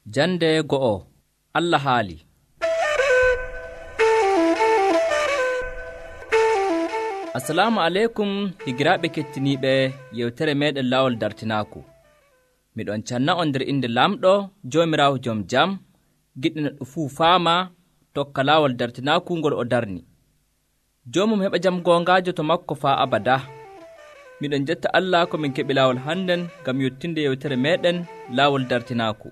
Jande go'o Allah haali. Assalamu alaikum higiraɓe kettiniɓe yewtere meɗen lawol dartinaku. Miɗon canna on nder inde lamɗo jomirawo joom jam giɗɗo neɗɗo fuu faama tokka lawol dartinaku ngol o darni. Jomum heɓa jam gongajo to makko faa abada. Miɗon jetta Allah ko min keɓi lawol hannden ngam yottinde yewtere meɗen lawol dartinaku.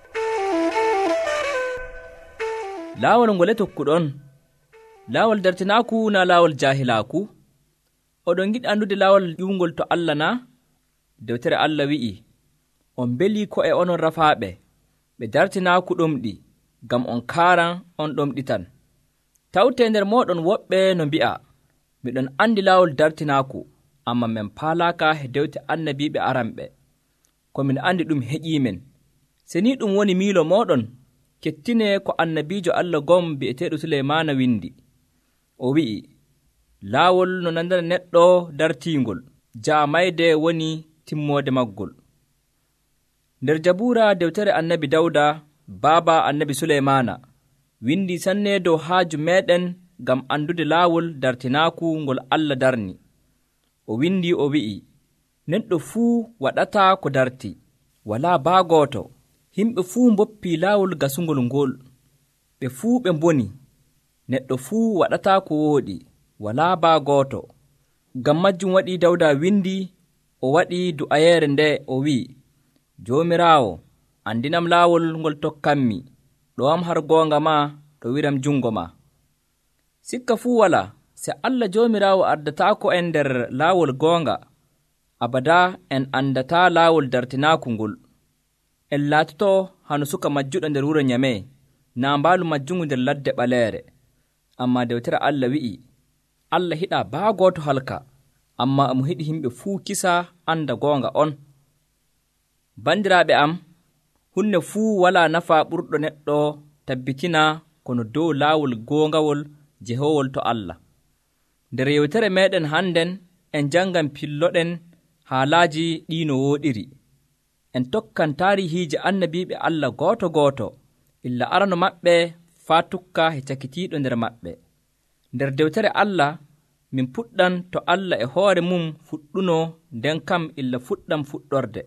Lawol ngole tokkuɗon, lawol dartinaku na lawol jahilaku. Oɗon giɗi andude lawol ƴuwngol to Allah na? Dewtere Allah wi'i, on beli ko e onon rafaaɓe, ɓe dartinaku ɗomɗi, ngam on kaaran on ɗomɗitan. Tawte nder moɗon woɓɓe no mbi'a, miɗon andi lawol dartinaku, amma min paalaka he dewte annabiɓe aranɓe. Ko min andi ɗum heƴimen. Se ni ɗum woni miilo moɗon, kettine ko annabijo Allah gom bi'eteɗo Suleymana windi. O wi'i, laawol no nandana neɗɗo dartingol, jaamayde woni timmode maggol. Nder Jabura dewtere annabi Dawda, baaba annabi Suleymana, windi sanne dow haaju meɗen ngam andude laawol dartinaku ngol Allah darni. O windi o wi'i, neɗɗo fuu waɗata ko darti, walaa baa gooto. Himɓe fuu mboppi laawol gasungol ngol, ɓe fuu ɓe mboni. Neɗɗo fuu waɗata ko wooɗi, walaa baa gooto. Ngam majjum waɗi Dawda windi, o waɗi du'ayeere nde o wi'i, Joomiraawo, andinam laawol ngol tokkanmi, ɗo'am har goonga ma, ɗo wiram jungo ma. Sikka fuu wala, se Allah Joomiraawo ardataako en nder laawol goonga, abada en andata laawol dartinaku ngol. En laatoto hano suka majjuɗo nder wuro nyame, na mbaalu majjungu nder ladde ɓaleere. Amma dewtere Allah wi'i, Allah hiɗa baa gooto halka, amma mo hiɗi himɓe fuu kisa anda goonga on. Bandiraaɓe am, hunde fuu walaa nafa ɓurɗo neɗɗo tabbitina kono dow laawol goongawol jehowol to Allah. Nder yewtere meɗen hannden en jangan pilloɗen haalaaji ɗi no wooɗiri. En tokkan taarihiiji annabiiɓe Allah gooto gooto, illa arano maɓɓe faa tukka he cakitiiɗo nder maɓɓe. Nder dewtere Allah min puɗɗan to Allah e hoore mum fuɗɗuno, nden kam illa fuɗɗam fuɗɗorde.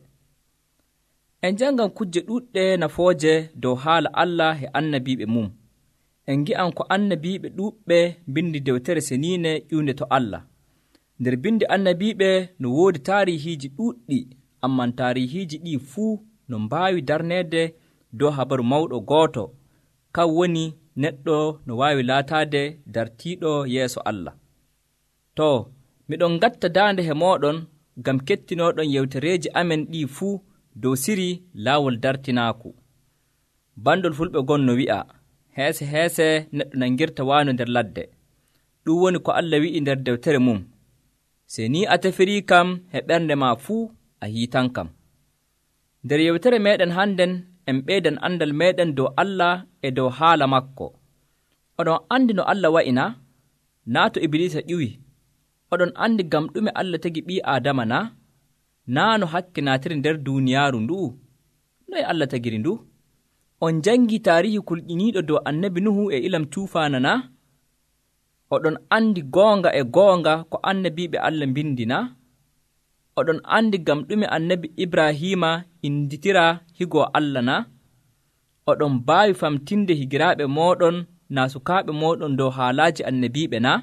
En jangan kujje ɗuɗɗe nafooje dow haala Allah e annabiiɓe mum. En ngi'an ko annabiiɓe ɗuuɓɓe bindi dewtere seniine ƴiwnde to Allah. Nder bindi annabiiɓe no woodi taarihiiji ɗuuɗɗi, amman taarihiiji ɗi fuu no mbaawi darneede dow habaru mawɗo gooto, kan woni neɗɗo no waawi laataade dartiiɗo yeeso Allah. To, miɗon gatta daande he mooɗon ngam kettinoɗon yewtereeji amen ɗi fuu dow siri laawol dartinaaku. Bandol fulɓe gon no wi'a, heese heese neɗɗo nangirta waano nder ladde. Ɗum woni ko Allah wi'i nder dewtere mum. Se ni a tefirii kam he ɓernde ma fuu, a hiitan kam. Nder yewtere meɗen hannden en ɓeydan andal meɗen dow Allah e dow haala makko. Oɗon andi no Allah wa'ina? Naa to Iblisa ƴiwi. Oɗon andi gam ɗume Allah tagi ɓii Adama na? Naa no hakke naatiri nder duuniyaaru ndu? Noye Allah tagiri ndu? On jangi taarihi kulƴiniiɗo dow annabi Nuhu e ilam tuufaana na? Oɗon andi goonga e goonga ko annabiiɓe Allah mbindi na? Oɗon andi gam ɗume annabi Ibrahima inditira higo Allah na? Oɗon mbaawi famtinde higiraaɓe moɗon na sukaaɓe moɗon dow haalaaji annabiiɓe na?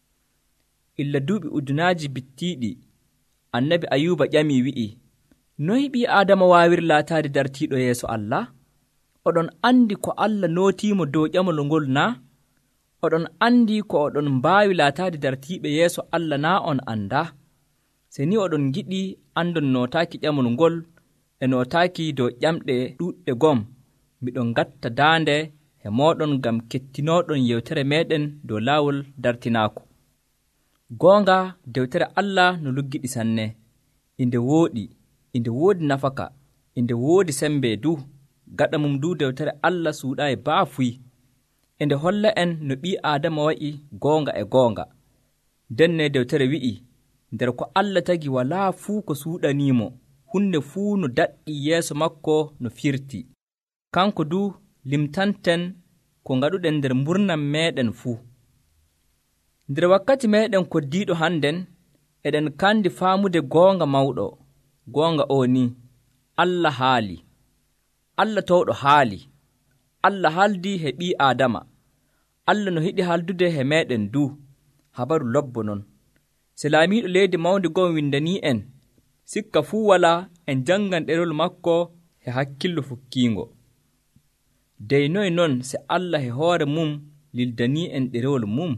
Illa duuɓi ujunaaji bittiiɗi, annabi Ayuba ƴami wi'i, noy ɓii Adama waawiri laataade dartiiɗo yeeso Allah? Oɗon andi ko Allah nootiimo dow ƴamol ngol na? Oɗon andi ko oɗon mbaawi laataade dartiiɓe yeeso Allah na on anda? Se ni oɗon giɗi andon nootaaki ƴamol ngol e nootaaki dow ƴamɗe ɗuuɗɗe gom, miɗon gatta daande he mooɗon ngam kettinoɗon yewtere meɗen dow laawol dartinaaku. Goonga dewtere Allah no luggiɗi sanne, inde woodi nafaka, inde woodi sembe du, gaɗa mum du dewtere Allah suuɗaayi baafuy. Ende holla en no ɓii Adama wa'i goonga e goonga. Denne dewtere wi'i, nder ko Allah tagi walaa fuu ko suuɗaniimo, hunde fuu no daɗɗi yeeso makko no firti. kanko du limtanten ko ngaɗuɗen nder mburnam meɗen fuu. Nder wakkati meɗen koddiiɗo hannden eɗen kandi faamude goonga mawɗo. Goonga o ni Allah haali, Allah towɗo haali, Allah haaldi he ɓii Aadama, Allah no hiɗi haldude he meɗen du habaru lobbo non. Se laamiiɗo leydi mawnde gon windanii en, sikka fuu wala en janngan ɗerol makko he hakkillo fukkiingo. Dey noy non se Allah he hoore mum lildanii en ɗerewol mum.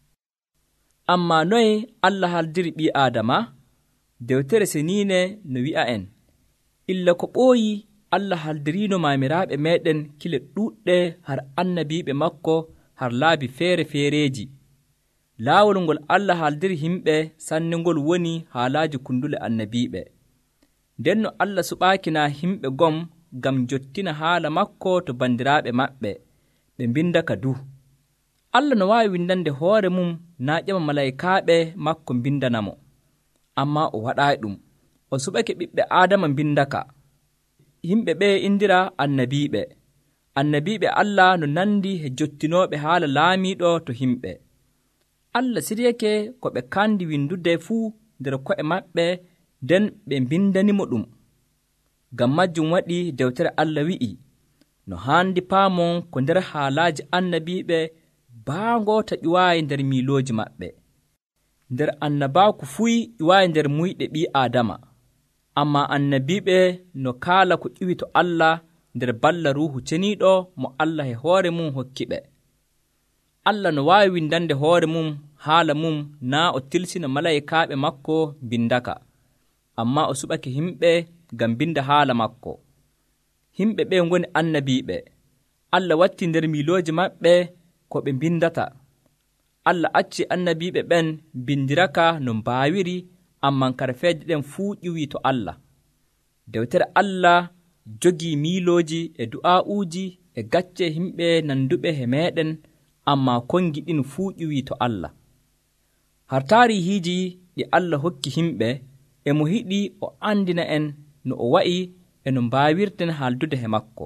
Amma noy Allah haldiri ɓii Aadama? Dewtere seniine no wi'a en, illa ko ɓooyi Allah haldirino maamiraaɓe meɗen kile ɗuuɗɗe har annabiiɓe makko har laabi feere-feereeji. Laawol ngol Allah haldiri himɓe sanne ngol woni haalaaji kundule annabiiɓe. Nden no Allah suɓaakina himɓe gom ngam jottina haala makko to bandiraaɓe maɓɓe, ɓe mbindaka du. Allah no waawi windande hoore mum naa ƴama malaykaaɓe makko mbindanamo, amma o waɗaayi ɗum. O suɓake ɓiɓɓe Aadama mbindaka. Yimɓe ɓe indira annabiiɓe. Annabiiɓe Allah no nandi he jottinooɓe haala laamiiɗo to himɓe. Allah siryake ko ɓe kandi windude fuu nder ko'e maɓɓe, nden ɓe mbindanimo ɗum. Ngam majjum waɗi dewtere Allah wi'i, no haandi paamon ko nder haalaaji annabiiɓe baangota ƴuwaayi nder miilooji maɓɓe. Nder annabaaku fuy ƴuwaayi nder muyɗe ɓii Aadama, amma annabiiɓe no kaala ko ƴuwi to Allah nder balla ruuhu ceniiɗo mo Allah he hoore mum hokki ɓe. Allah no waawi windande hoore mum haala mum naa o tilsina malaykaaɓe makko mbindaka, amma o suɓake himɓe ngam binda haala makko. Himɓe ɓe ngoni annabiiɓe. Allah watti nder miilooji maɓɓe ko ɓe mbindata. Allah acci annabiiɓe ɓen bindiraka no mbaawiri, amman karfeeje ɗen fuu ƴuwii to Allah. Dewtere Allah jogii miilooji e du'aa'uuji e gacce himɓe nanduɓe he meɗen, amma kongi ɗin fuu ƴuwii to Allah. Har taarihiiji ɗi Allah hokki himɓe e mo hiɗi o andina en no o wa'i e no mbaawirten haaldude he makko.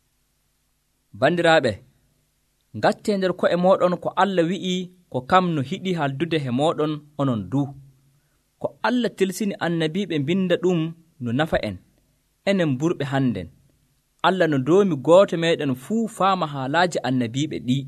Bandiraaɓe, ngatte nder ko'e mooɗon ko Allah wi'i ko kam no hiɗi haaldude he mooɗon onon du. Ko Allah tilsini annabiiɓe mbinda ɗum no nafa en, enen burɓe hannden. Allah no doomi gooto meɗen fuu faama haalaaji annabiiɓe ɗi.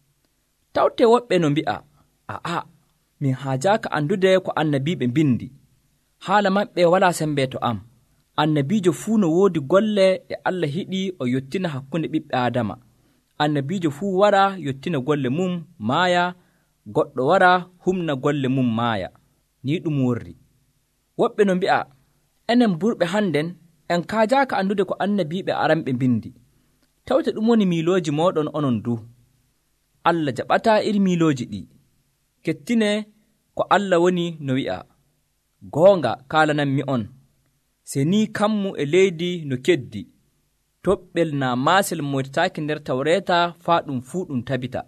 Tawte woɓɓe no mbi'a, aa, min haajaaka andude ko annabiiɓe mbindi. Haala maɓɓe walaa sembe to am. Annabiijo fuu no woodi golle e Allah hiɗi o yottina hakkunde ɓiɓɓe Aadama. Annabiijo fuu wara yottina golle mum maaya, goɗɗo wara humna golle mum maaya. Ni ɗum worri. Woɓɓe no mbi'a, enen burɓe hannden en kaajaaka andude ko annabiiɓe aranɓe mbindi. Tawte ɗum woni miilooji mooɗon onon du. Allah jaɓataa iri miilooji ɗi. Kettine ko Allah woni no wi'a, goonga kaalananmi on, se ni kammu e leydi no keddi, toɓɓel naa maasel moytataaki nder tawreeta faa ɗum fuu ɗum tabita.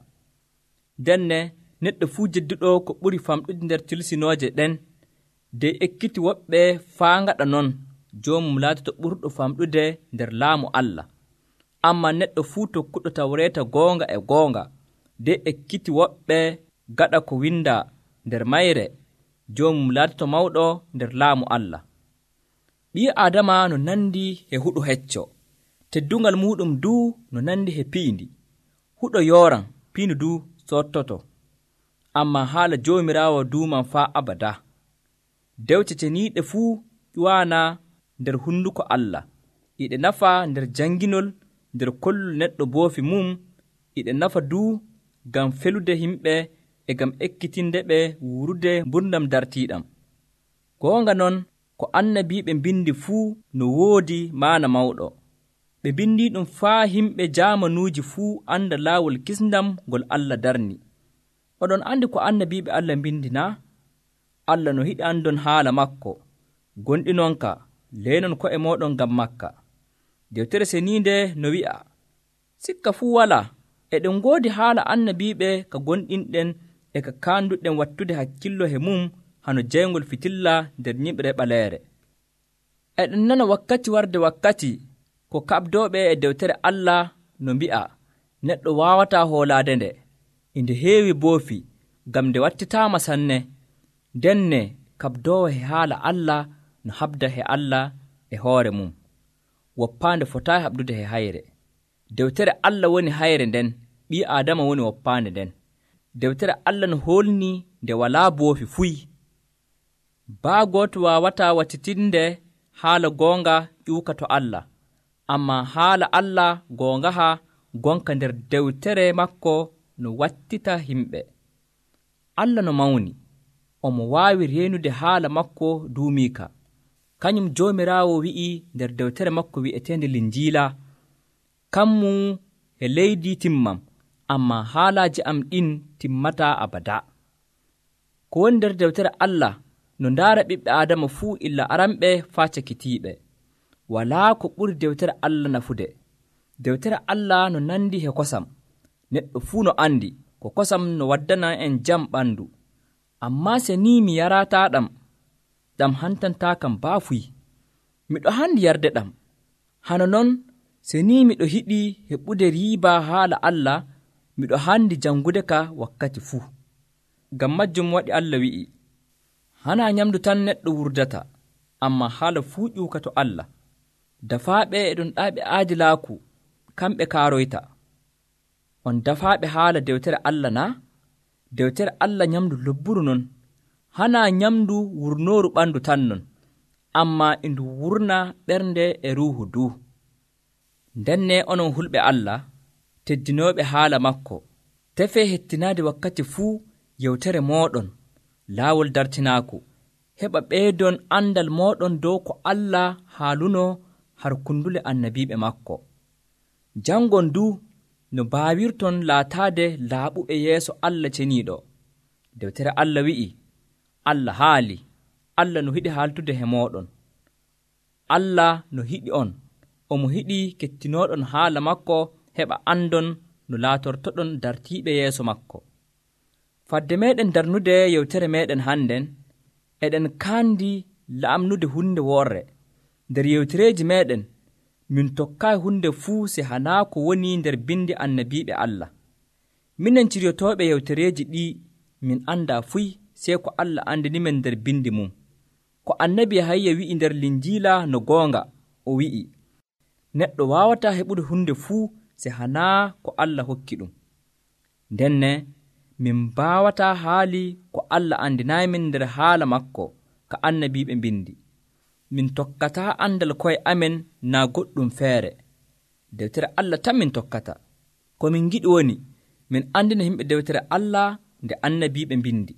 Denne neɗɗo fuu jedduɗo ko ɓuri famɗude nder tilsinooje ɗen, de ekkiti woɓɓe faa ngaɗa non, joomum laatoto ɓurɗo famɗude nder laamu Allah. Amma neɗɗo fuu tokkuɗo tawreeta goonga e goonga, de ekkiti woɓɓe gaɗa ko winda nder mayre, joomum laatoto mawɗo nder laamu Allah. Ɓii Aadama no nandi he huɗo hecco, teddungal muɗum du no nandi he piindi. Huɗo yoran, piindi du sottoto. Amma haala joomiraawo duuman faa abada. Dewce ceniiɗe fuu ƴuwaana nder hunduko Allah, iɗe nafa nder janginol, nder kollol neɗɗo boofi mum, iɗe nafa du ngam felude himɓe e ngam ekkitinde ɓe wurude mburdam dartiiɗam. Goonga non, ko annabiiɓe mbindi fuu no woodi maana mawɗo. Ɓe mbindi ɗum faa himɓe jaamanuuji fuu anda laawol kisndam ngol Allah darni. Oɗon andi ko annabiiɓe Allah mbindi na? Allah no hiɗi andon haala makko. Gonɗi nonka, leynon ko'e mooɗon ngam makka. Dewtere seniinde no wi'a, sikka fuu walaa, eɗen ngoodi haala annabiiɓe ka gonɗinɗen e ka kaanduɗen wattude hakkillo he mum hano jeygol fitilla nder ñiɓre ɓaleere. Eɗen nana wakkati warde wakkati ko kaɓdoɓe e dewtere Allah no mbi'a neɗɗo wawata hoolade nde, inde heewi boofi ngam nde wattitama sanne. Denne kaɓdowo he haala Allah no habda he Allah e hoore mum. Woppande fotayi haɓdude he hayre. Dewtere Allah woni hayre nden, ɓi Adama woni woppande nden. Dewtere Allah no holni nde walaa boofi fuy. Baa gooto wawata wattitinde haala goonga ƴuuka to Allah, amma haala Allah goongaha gonka nder dewtere makko no wattita himɓe. Allah no mawni, omo waawi reenude haala makko duumika. Kañum Joomiraawo wi'i nder dewtere makko wi'etende Linjiila, kammu e leydi timmam, amma haalaaji am ɗin timmata abada. Ko woni nder dewtere Allah no ndaara ɓiɓɓe Adama fuu illa aranɓe faa cakitiiɓe. Walaa ko ɓuri dewtere Allah nafude. Dewtere Allah no nandi he kosam. Neɗɗo fuu no andi ko kosam no waddana en jam ɓandu. Amma se ni mi yarata ɗam hantanta kam baafuy. Miɗo handi yarde ɗam. Hano non se ni miɗo hiɗi heɓude riiba haala Allah, miɗo handi jangude ka wakkati fuu. Ngam majjum waɗi Allah wi'i, hana nyamdu tan neɗɗo wurdata, amma haala fuu ƴuuka to Allah. Dafaaɓe e ɗon ɗaaɓe aadilaaku, kamɓe kaaroyta. On dafaaɓe haala dewtere Allah na? Dewtere Allah nyamdu lobburu non. Hana nyamdu wurnooru ɓandu tan non, amma indu wurna ɓernde e ruuhu du. Ndenne onon hulɓe Allah, teddinooɓe haala makko, tefe hettinaade wakkati fuu yewtere mooɗon, laawol dartinaaku, heɓa ɓeydon andal mooɗon dow ko Allah haaluno har kundule annabiiɓe makko. Jangon du no baawirton laataade laaɓuɓe yeeso Allah ceniiɗo. Dewtere Allah wi'i, Allah haali, Allah no hiɗi haaltude he mooɗon. Allah no hiɗi on, omo hiɗi kettinooɗon haala makko heɓa andon no laatortoɗon dartiiɓe yeeso makko. Fadde meɗen darnude yewtere meɗen hannden, eɗen kaandi la'amnude hunde worre. Nder yewtereeji meɗen, min tokkayi hunde fuu se hanaa ko woni nder bindi annabiiɓe Allah. Minen ciryotoɓe yewtereeji ɗi min anda fuy se ko Allah andinimen nder bindi mum. Ko annabi Yahaya wi'i nder Linjiila no goonga, o wi'i, neɗɗo wawata heɓude hunde fuu se hanaa ko Allah hokki ɗum. Ndenne min mbawata haali ko Allah andinayimin nder haala makko ka annabiiɓe bindi. Min tokkata andal koye amen na goɗɗum feere. Dewtere Allah tan min tokkata. Ko min giɗi woni min andina himɓe dewtere Allah nde annabiiɓe bindi.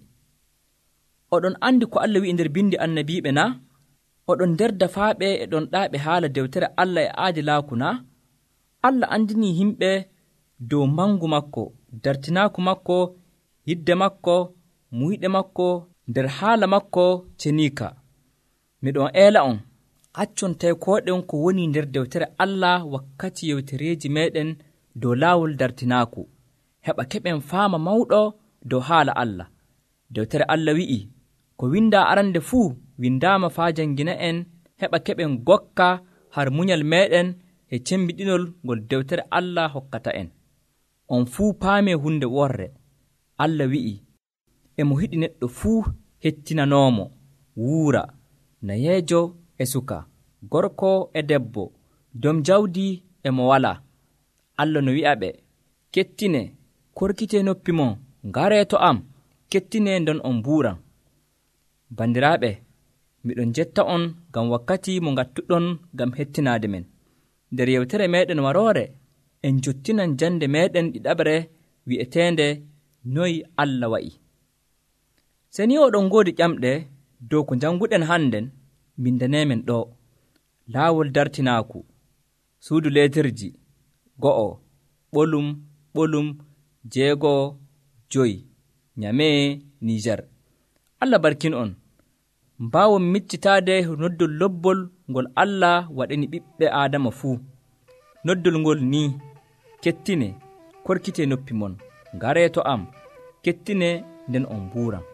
Oɗon andi ko Allah wi'i nder bindi annabiiɓe na? Oɗon nder dafaaɓe e ɗon ɗaaɓe haala dewtere Allah e aadilaaku na? Allah andini himɓe dow mangu makko, dartinaaku makko, yidde makko, muyɗe makko, nder haala makko ceniika. Miɗon eela on, accon taykoɗen ko woni nder dewtere Allah wakkati yewtereeji meɗen dow laawol dartinaaku, heɓa keɓen faama mawɗo dow haala Allah. Dewtere Allah wi'i, ko winda arande fuu windaama faa jangina en heɓa keɓen gokka har munyal meɗen e cembiɗinol ngol dewtere Allah hokkata en. On fuu paame hunde worre. Allah wi'i, emo hiɗi neɗɗo fuu hettinanoomo, wuura, nayeejo e suka, gorko e debbo, dom jawdi emo wala. Allah no wi'a ɓe, kettine, korkite noppi mon, ngaree to am, kettine nden on mbuuran. Bandiraaɓe, miɗon jetta on ngam wakkati mo ngattuɗon ngam hettinaade men. Nder yewtere meɗen waroore, en jottinan jande meɗen ɗiɗaɓre wi'eteende noyi Allah wa'i. Se ni oɗon ngoodi ƴamɗe dow ko janguɗen hannden, bindanemen ɗo: laawol dartinaaku, suudu leetirji, 1, ɓolum, 6, 5, Nyamee, Niger. Allah barkin on. Mbaawon miccitaade noddol lobbol ngol Allah waɗani ɓiɓɓe Aadama fuu. Noddol ngol ni: kettine, korkite noppi mon, ngaree to am, kettine nden on mbuuram.